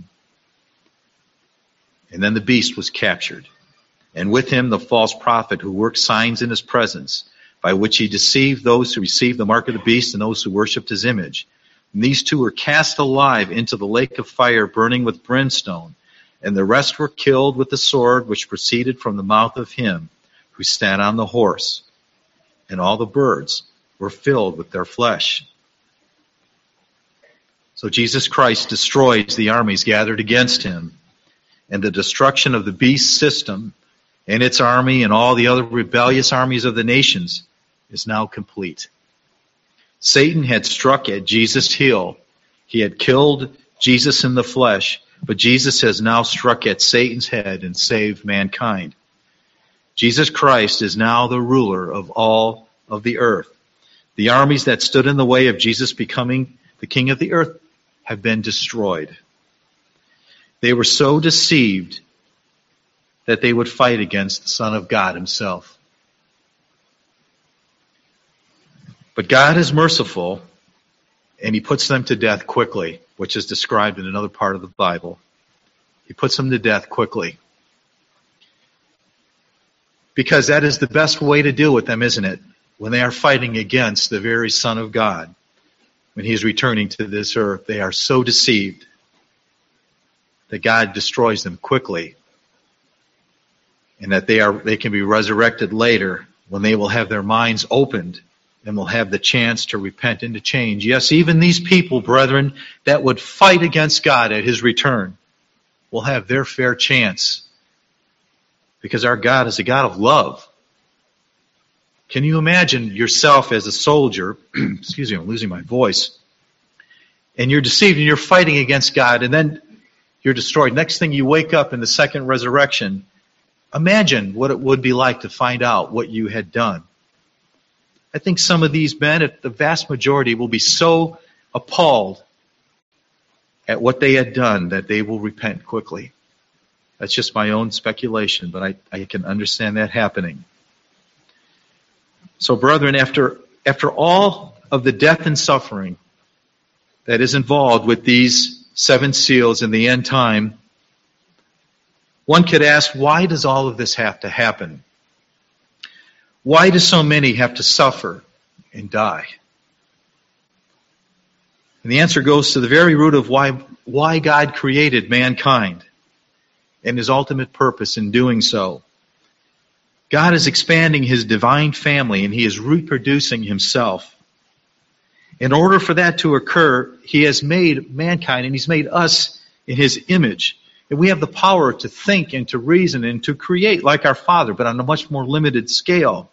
And then the beast was captured, and with him the false prophet who worked signs in his presence, by which he deceived those who received the mark of the beast and those who worshipped his image. And these two were cast alive into the lake of fire burning with brimstone, and the rest were killed with the sword which proceeded from the mouth of him who sat on the horse. And all the birds were filled with their flesh. So Jesus Christ destroys the armies gathered against him, and the destruction of the beast system and its army and all the other rebellious armies of the nations is now complete. Satan had struck at Jesus' heel. He had killed Jesus in the flesh, but Jesus has now struck at Satan's head and saved mankind. Jesus Christ is now the ruler of all of the earth. The armies that stood in the way of Jesus becoming the king of the earth have been destroyed. They were so deceived that they would fight against the Son of God himself. But God is merciful, and he puts them to death quickly, which is described in another part of the Bible. He puts them to death quickly. Because that is the best way to deal with them, isn't it? When they are fighting against the very Son of God, when he is returning to this earth, they are so deceived that God destroys them quickly, and that they can be resurrected later when they will have their minds opened and will have the chance to repent and to change. Yes, even these people, brethren, that would fight against God at his return will have their fair chance, because our God is a God of love. Can you imagine yourself as a soldier, excuse me, I'm losing my voice, and you're deceived and you're fighting against God, and then you're destroyed. Next thing you wake up in the second resurrection, imagine what it would be like to find out what you had done. I think some of these men, the vast majority, will be so appalled at what they had done that they will repent quickly. That's just my own speculation, but I can understand that happening. So, brethren, after all of the death and suffering that is involved with these seven seals in the end time, one could ask, why does all of this have to happen? Why do so many have to suffer and die? And the answer goes to the very root of why God created mankind and his ultimate purpose in doing so. God is expanding his divine family, and he is reproducing himself. In order for that to occur, he has made mankind, and he's made us in his image. And we have the power to think and to reason and to create like our Father, but on a much more limited scale.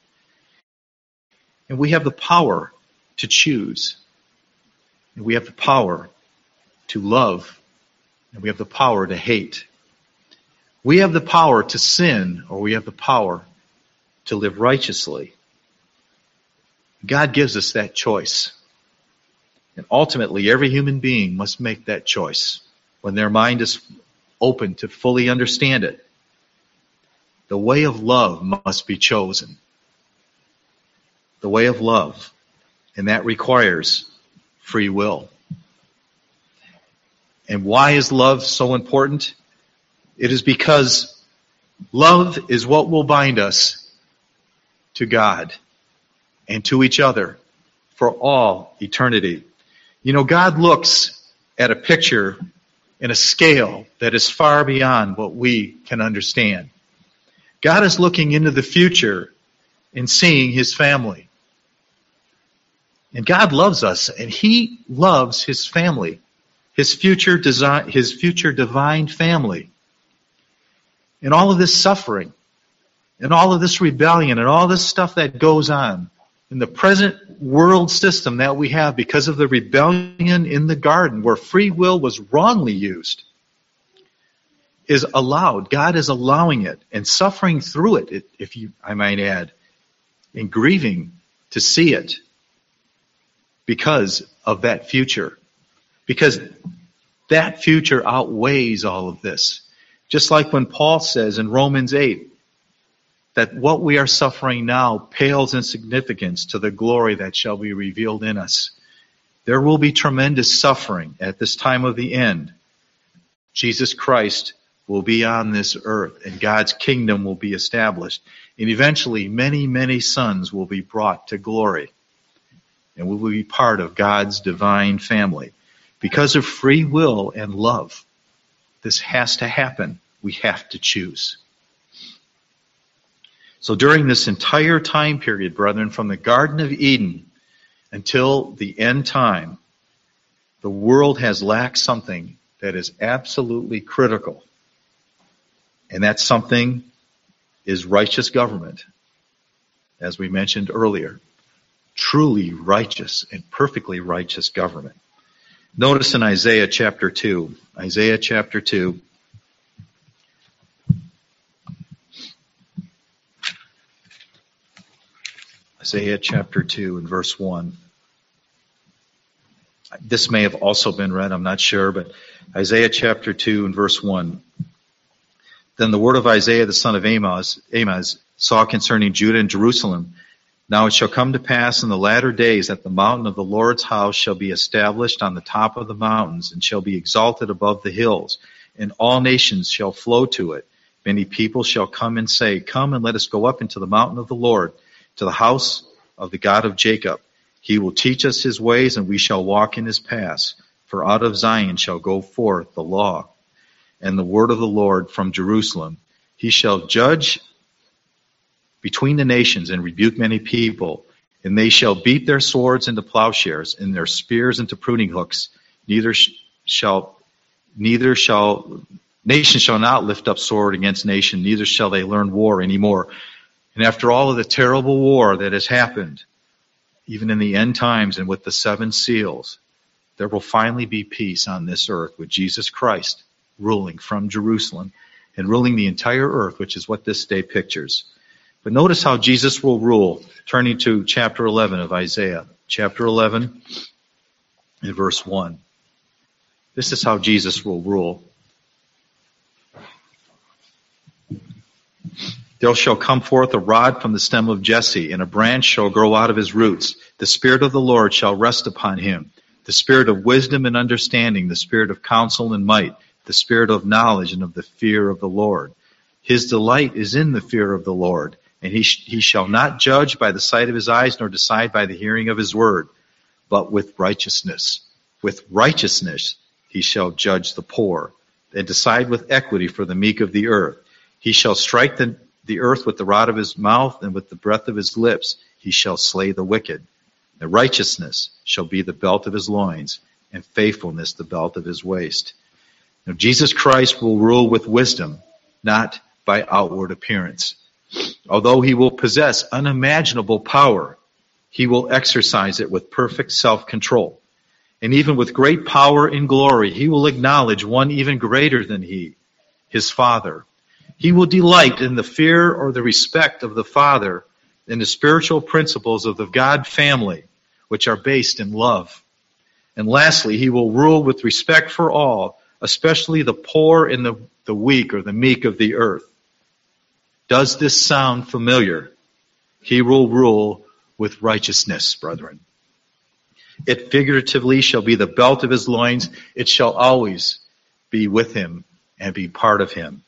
And we have the power to choose. And we have the power to love. And we have the power to hate. We have the power to sin, or we have the power to live righteously. God gives us that choice. And ultimately, every human being must make that choice when their mind is open to fully understand it. The way of love must be chosen. The way of love. And that requires free will. And why is love so important? It is because love is what will bind us to God and to each other for all eternity. You know, God looks at a picture in a scale that is far beyond what we can understand. God is looking into the future and seeing his family. And God loves us, and he loves his family, his future divine family. And all of this suffering, and all of this rebellion, and all this stuff that goes on in the present world system that we have because of the rebellion in the garden, where free will was wrongly used, is allowed. God is allowing it and suffering through it, I might add, and grieving to see it because of that future. Because that future outweighs all of this. Just like when Paul says in Romans 8, that what we are suffering now pales in significance to the glory that shall be revealed in us. There will be tremendous suffering at this time of the end. Jesus Christ will be on this earth, and God's kingdom will be established. And eventually, many, many sons will be brought to glory, and we will be part of God's divine family. Because of free will and love, this has to happen. We have to choose. So during this entire time period, brethren, from the Garden of Eden until the end time, the world has lacked something that is absolutely critical. And that something is righteous government, as we mentioned earlier. Truly righteous and perfectly righteous government. Notice in Isaiah chapter 2. Isaiah chapter 2. Isaiah chapter 2 and verse 1. This may have also been read, I'm not sure, but Isaiah chapter 2 and verse 1. Then the word of Isaiah the son of Amos saw concerning Judah and Jerusalem. Now it shall come to pass in the latter days that the mountain of the Lord's house shall be established on the top of the mountains, and shall be exalted above the hills, and all nations shall flow to it. Many people shall come and say, Come and let us go up into the mountain of the Lord, to the house of the God of Jacob. He will teach us his ways, and we shall walk in his paths. For out of Zion shall go forth the law and the word of the Lord from Jerusalem. He shall judge between the nations and rebuke many people, and they shall beat their swords into plowshares and their spears into pruning hooks. Nation shall not lift up sword against nation, neither shall they learn war anymore. And after all of the terrible war that has happened, even in the end times and with the 7 seals, there will finally be peace on this earth with Jesus Christ ruling from Jerusalem and ruling the entire earth, which is what this day pictures. But notice how Jesus will rule, turning to chapter 11 of Isaiah. Chapter 11 and verse 1. This is how Jesus will rule. There shall come forth a rod from the stem of Jesse, and a branch shall grow out of his roots. The Spirit of the Lord shall rest upon him, the Spirit of wisdom and understanding, the Spirit of counsel and might, the Spirit of knowledge and of the fear of the Lord. His delight is in the fear of the Lord, and he shall not judge by the sight of his eyes, nor decide by the hearing of his word, but with righteousness. With righteousness he shall judge the poor, and decide with equity for the meek of the earth. He shall strike the earth with the rod of his mouth, and with the breath of his lips he shall slay the wicked. The righteousness shall be the belt of his loins, and faithfulness the belt of his waist. Now Jesus Christ will rule with wisdom, not by outward appearance. Although he will possess unimaginable power, he will exercise it with perfect self-control. And even with great power and glory, he will acknowledge one even greater than he, his Father. He will delight in the fear or the respect of the Father and the spiritual principles of the God family, which are based in love. And lastly, he will rule with respect for all, especially the poor and the weak or the meek of the earth. Does this sound familiar? He will rule with righteousness, brethren. It figuratively shall be the belt of his loins. It shall always be with him and be part of him.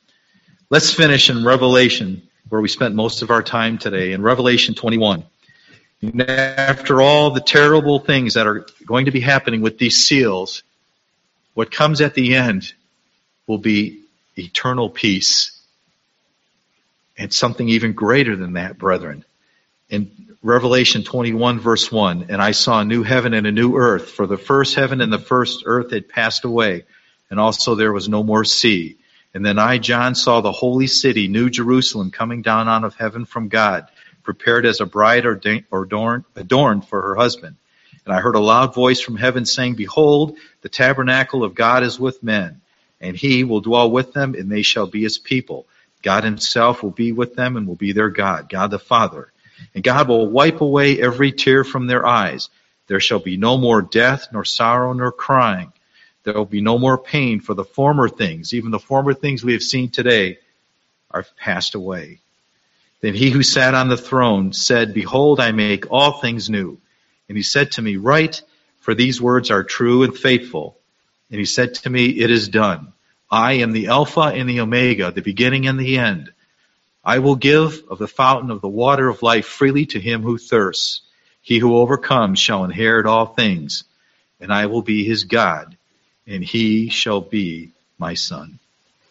Let's finish in Revelation, where we spent most of our time today, in Revelation 21. And after all the terrible things that are going to be happening with these seals, what comes at the end will be eternal peace. And something even greater than that, brethren. In Revelation 21, verse 1, and I saw a new heaven and a new earth, for the first heaven and the first earth had passed away, and also there was no more sea. And then I, John, saw the holy city, New Jerusalem, coming down out of heaven from God, prepared as a bride adorned for her husband. And I heard a loud voice from heaven saying, Behold, the tabernacle of God is with men, and he will dwell with them, and they shall be his people. God himself will be with them and will be their God, God the Father. And God will wipe away every tear from their eyes. There shall be no more death, nor sorrow, nor crying. There will be no more pain, for the former things, even the former things we have seen today, are passed away. Then he who sat on the throne said, Behold, I make all things new. And he said to me, Write, for these words are true and faithful. And he said to me, It is done. I am the Alpha and the Omega, the beginning and the end. I will give of the fountain of the water of life freely to him who thirsts. He who overcomes shall inherit all things, and I will be his God, and he shall be my son.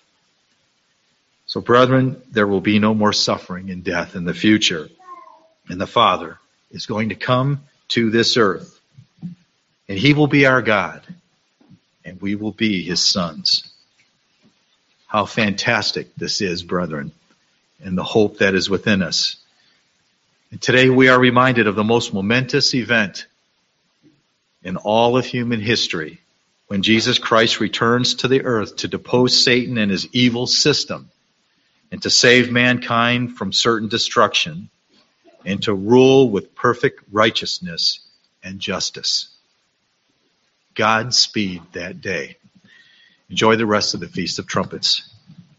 So, brethren, there will be no more suffering and death in the future. And the Father is going to come to this earth, and he will be our God, and we will be his sons. How fantastic this is, brethren, and the hope that is within us. And today we are reminded of the most momentous event in all of human history, when Jesus Christ returns to the earth to depose Satan and his evil system, and to save mankind from certain destruction, and to rule with perfect righteousness and justice. Godspeed that day. Enjoy the rest of the Feast of Trumpets.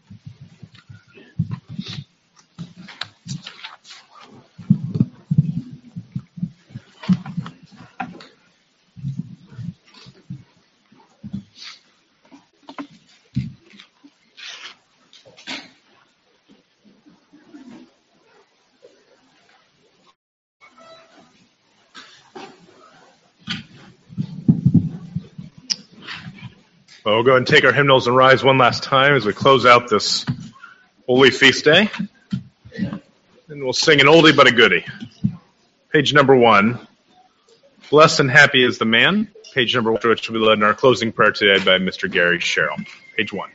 Well, we'll go ahead and take our hymnals and rise one last time as we close out this holy feast day. And we'll sing an oldie but a goodie. Page number 1. Blessed and happy is the man. Page number 1, which will be led in our closing prayer today by Mr. Gary Sherrill. Page 1.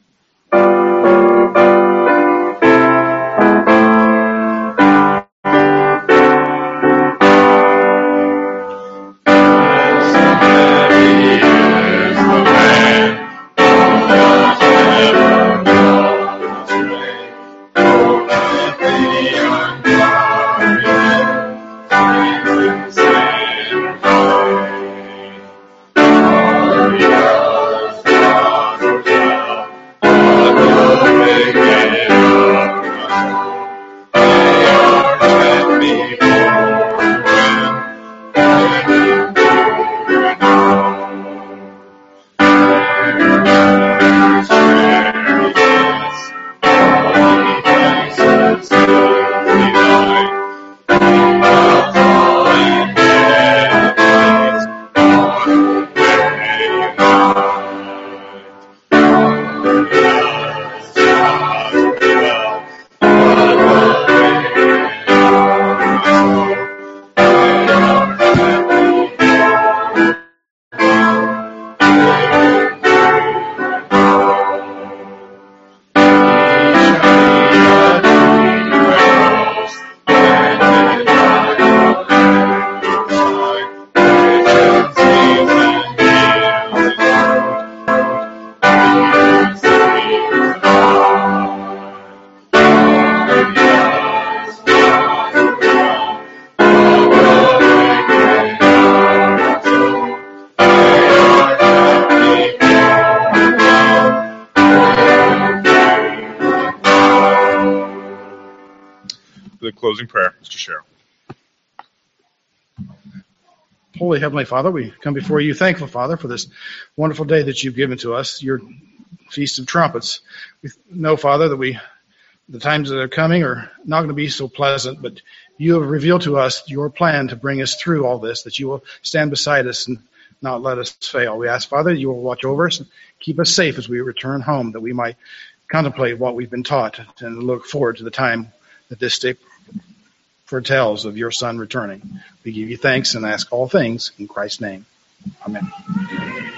Closing prayer, Mr. Sherrill. Holy Heavenly Father, we come before you thankful, Father, for this wonderful day that you've given to us, your Feast of Trumpets. We know, Father, that the times that are coming are not going to be so pleasant, but you have revealed to us your plan to bring us through all this, that you will stand beside us and not let us fail. We ask, Father, you will watch over us and keep us safe as we return home, that we might contemplate what we've been taught and look forward to the time that this day foretells of your Son returning. We give you thanks and ask all things in Christ's name. Amen.